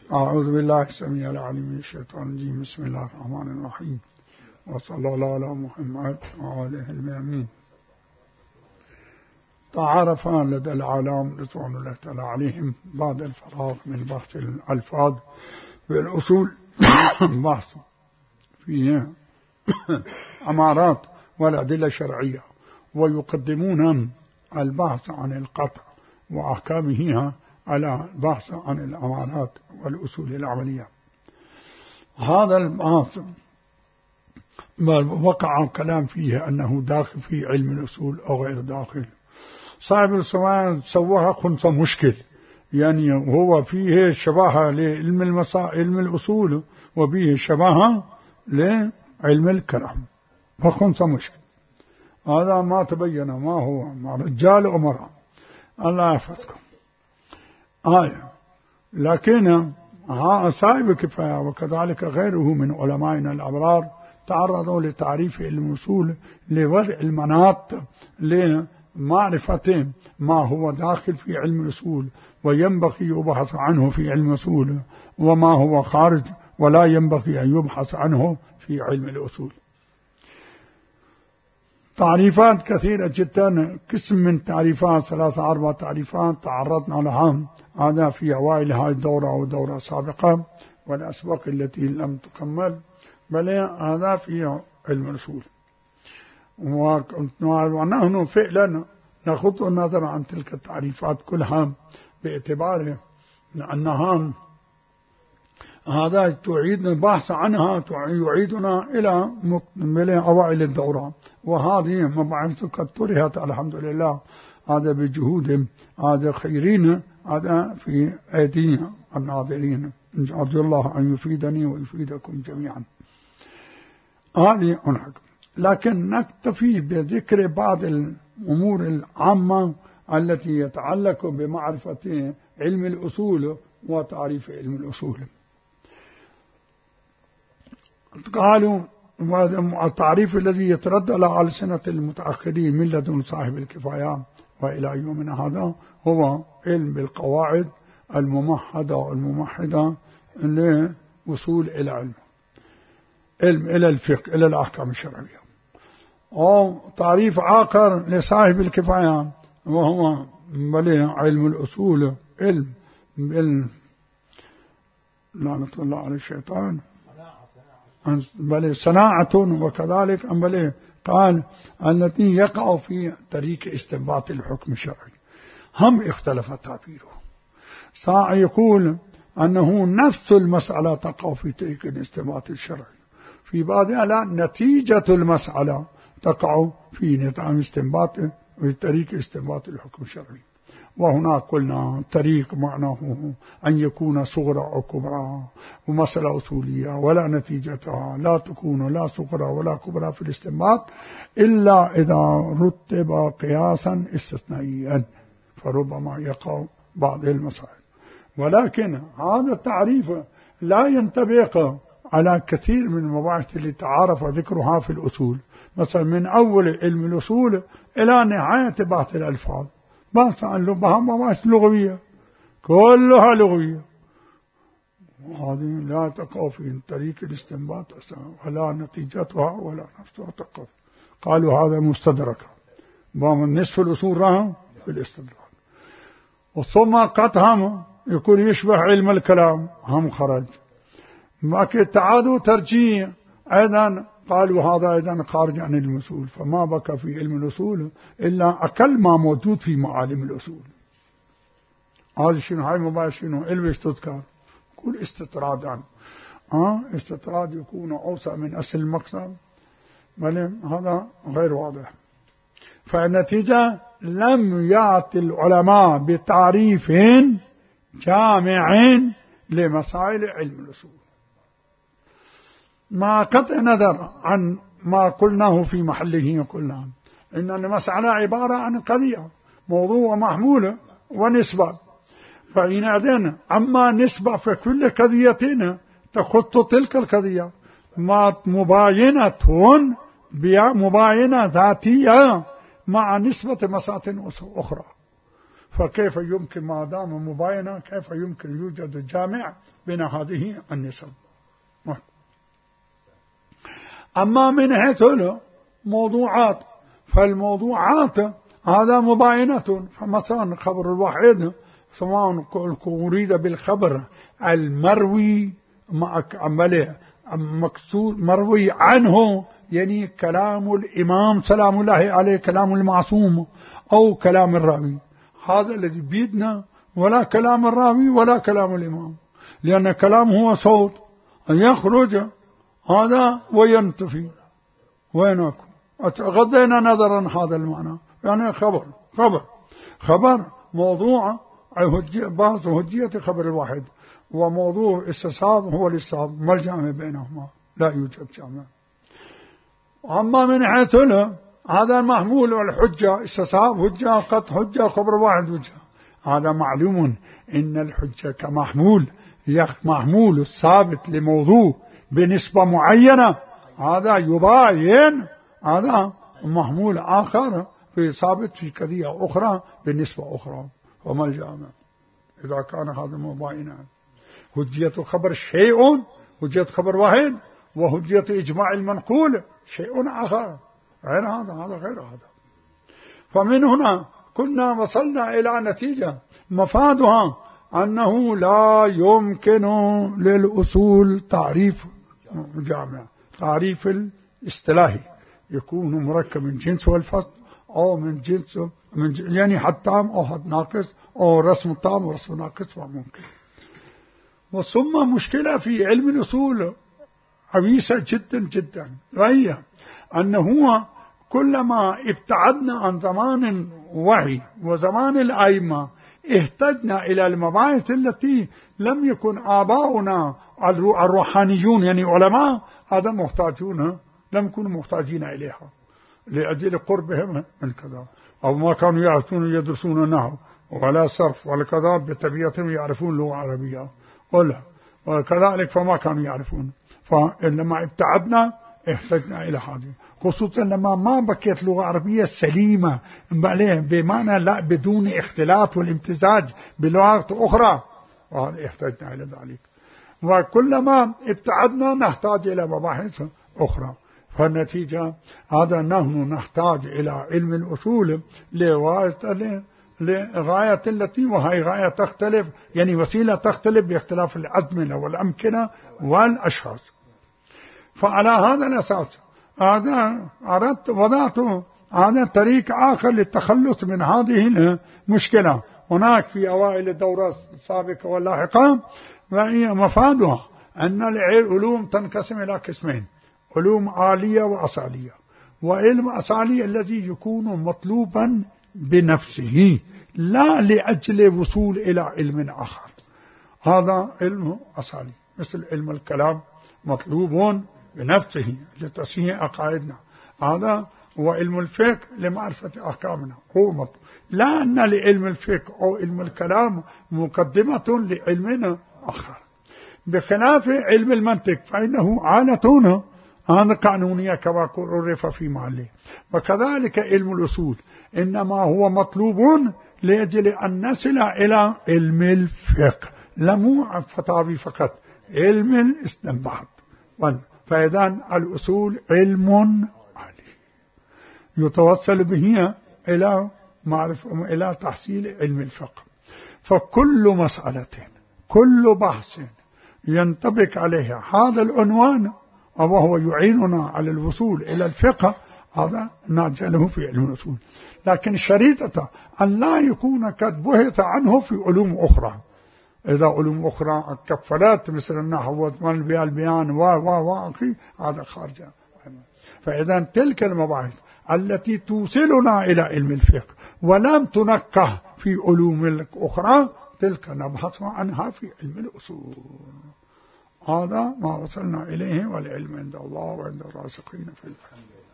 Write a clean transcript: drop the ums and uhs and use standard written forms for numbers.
أعوذ بالله السميع العليم من الشيطان الرجيم. بسم الله الرحمن الرحيم، وصلى الله على محمد وآله المؤمنين. تعارف لدى العالم رضوان الله تعالى عليهم بعد الفراغ من بحث الألفاظ بالأصول بحث في أمارات والأدلة الشرعية، ويقدمون البحث عن القطع وأحكامها على البحث عن الأمارات والأصول العملية. هذا البحث وقع كلام فيه أنه داخل في علم الأصول أو غير داخل. صاحب السؤال سواها خنصة مشكل، يعني هو فيه شباهة لعلم علم الأصول وفيه شباهة لعلم الكلام، فخنصة مشكل. هذا ما تبين ما هو مع رجال أمراء. الله يحفظكم. لكن صاحب الكفاية وكذلك غيره من علمائنا الأبرار تعرضوا لتعريف علم الأصول لوضع المناط لمعرفة ما هو داخل في علم الأصول وينبغي يبحث عنه في علم الأصول، وما هو خارج ولا ينبغي أن يبحث عنه في علم الأصول. تعريفات كثيرة جدا، قسم من تعريفات 3-4 تعريفات تعرضنا لها، هذا في أوائل هذه الدورة ودورة سابقة والأسبق التي لم تكمل، بل هذا في علم الأصول. ونحن فعلا نغض النظر عن تلك التعريفات كلها باعتبار أنها هذا تعيدنا البحث عنها، يعيدنا إلى أوائل الدورة، وهذه مباحث قد طرحت الحمد لله، هذا بجهود هذا خيرين، هذا في أيدي الناظرين. أرجو الله أن يفيدني ويفيدكم جميعا. هذه هناك، لكن نكتفي بذكر بعض الأمور العامة التي يتعلق بمعرفة علم الأصول وتعريف علم الأصول. قالوا التعريف الذي يتردد على ألسنة المتأخرين من لدن صاحب الكفاية وإلى يومنا هذا هو علم بالقواعد الممهدة والممحدة لوصول إلى علم إلى الفقه إلى الأحكام الشرعية. أو تعريف آخر لصاحب الكفاية وهو علم الأصول، علم لعنة الله على الشيطان، بل صناعة، وكذلك بل قال التي يقع في طريق استنباط الحكم الشرعي. هم اختلف تعبيره، ساعة يقول أنه نفس المسألة تقع في طريق الاستنباط الشرعي، في بعضها لا، نتيجة المسألة تقع في نظام استنباط في طريق استنباط الحكم الشرعي. وهنا قلنا طريق معناه أن يكون صغرى أو كبرى، ومسألة أصولية ولا نتيجتها لا تكون لا صغرى ولا كبرى في الاستنباط إلا إذا رتب قياسا استثنائيا، فربما يقع بعض المسائل. ولكن هذا التعريف لا ينطبق على كثير من المباحث اللي تعارف ذكرها في الأصول، مثلا من أول علم الأصول إلى نهاية بحث الألفاظ، بحث عن مباحث لغوية كلها لغوية، وهذه لا تقع في طريق الاستنباط ولا نتيجتها ولا نفسها تقع. قالوا هذا مستدرك، نصف الأصول راه في الاستدراك. وثم قطعهم يكون يشبه علم الكلام، هم خرج. لكن تعادوا ترجيح أيضا، قالوا هذا أيضا خارج عن علم الأصول، فما بقى في علم الأصول إلا أقل ما موجود في معالم الأصول. هذا شنو؟ هاي مباشر شنو؟ علم استذكار، كل استطراد عنه. استطراد يكون أوسع من أصل المقصد، بل هذا غير واضح. فالنتيجة لم يأتي العلماء بتعريف جامع لمسائل علم الأصول، ما قطع نظر عن ما قلناه في محله. قلنا إن المسألة عبارة عن قضية، موضوع محمول ونسبة، فإن أذن أما نسبة في كل قضية تخط تلك القضية ما مباينة ذاتية مع نسبة مسائل أخرى، فكيف يمكن ما دام مباينة كيف يمكن يوجد جامع بين هذه النسب؟ أما من حيث موضوعات، فالموضوعات هذا مباينة. فمثلا خبر الواحد سواء أريد بالخبر المروي مقصود مروي عنه، يعني كلام الإمام سلام الله عليه، كلام المعصوم، أو كلام الراوي، هذا الذي بيدنا، ولا كلام الراوي ولا كلام الإمام، لأن كلام هو صوت يخرج هذا وينتفي. وينك غضينا نظرا هذا المعنى، يعني خبر موضوع بعض هجية خبر الواحد، وموضوع استصحاب هو الاستصحاب، ما الجامع بينهما؟ لا يوجد جامع. أما من حيث هذا محمول والحجة، استصحاب حجة، قط حجة، خبر واحد حجة، هذا معلوم إن الحجة كمحمول محمول الثابت لموضوع بنسبة معينة، هذا يباين هذا محمول آخر في ثابت في قضية أخرى بالنسبة أخرى. وما الجامع إذا كان هذا مباينا؟ حجية خبر شيء، حجية خبر واحد، وحجية إجماع المنقول شيء آخر غير هذا غير هذا. فمن هنا كنا وصلنا إلى نتيجة مفادها أنه لا يمكن للأصول تعريف جامع، تعريف الاصطلاحي يكون مركب من جنس والفصل، أو من جنس يعني حد تام أو حد ناقص، أو رسم تام ورسم ناقص، وممكن. وثم مشكلة في علم الأصول عويصة جدا جدا، وهي أنه كلما ابتعدنا عن زمان وحي وزمان الأئمة احتجنا إلى المباحث التي لم يكن آباؤنا الروحانيون يعني علماء هذا محتاجون، لم يكونوا محتاجين إليها لأجل قربهم من كذا، أو ما كانوا يعرفون يدرسون النحو ولا صرف ولا كذا، بطبيعتهم يعرفون لغة عربية ولا وكذلك فما كانوا يعرفون. فلما ابتعدنا احتجنا إلى هذه، خصوصا لما ما بقيت لغة عربية سليمة بمعنى لا بدون اختلاط والامتزاج بلغات أخرى، وهذا احتجنا إلى ذلك. وكلما ابتعدنا نحتاج إلى مباحث أخرى. فالنتيجة هذا نحن نحتاج إلى علم الأصول لغاية التي وهي غاية تختلف، يعني وسيلة تختلف باختلاف الأزمنة والأمكنة والأشخاص. فعلى هذا الأساس وضعت هذا طريق آخر للتخلص من هذه المشكلة. هناك في أوائل الدورة السابقة واللاحقة وهي مفادها أن العلوم تنقسم إلى قسمين: علوم عالية وأصالية. وعلم أصالي الذي يكون مطلوبا بنفسه لا لأجل وصول إلى علم آخر، هذا علم أصالي، مثل علم الكلام مطلوب بنفسه لتصحيح عقائدنا، هذا هو علم الفقه لمعرفة أحكامنا، هو مطلوب، لا أن لعلم الفقه أو علم الكلام مقدمة لعلمنا آخر. بخلاف علم المنطق فإنه عالة هذا قانونية كما عرف في محله. وكذلك علم الأصول إنما هو مطلوب لأجل أن نصل إلى علم الفقه، لم فتاوي فقط، علم الاستنباط. فإذا الأصول علم عالي يتوصل به إلى معرفة إلى تحصيل علم الفقه. فكل مسألة كل بحث ينطبق عليها هذا العنوان وهو يعيننا على الوصول إلى الفقه، هذا نجعله في علم الأصول. لكن شريطة أن لا يكون قد بحث عنه في علوم أخرى. إذا علوم أخرى كفلات مثل النحو والبيان وأخي هذا خارج. فإذا تلك المباحث التي توصلنا إلى علم الفقه ولم تنقه في علوم الأخرى تلك نبحث عنها في علم الأصول. هذا ما وصلنا إليه، والعلم عند الله وعند الراسخين في الفهم.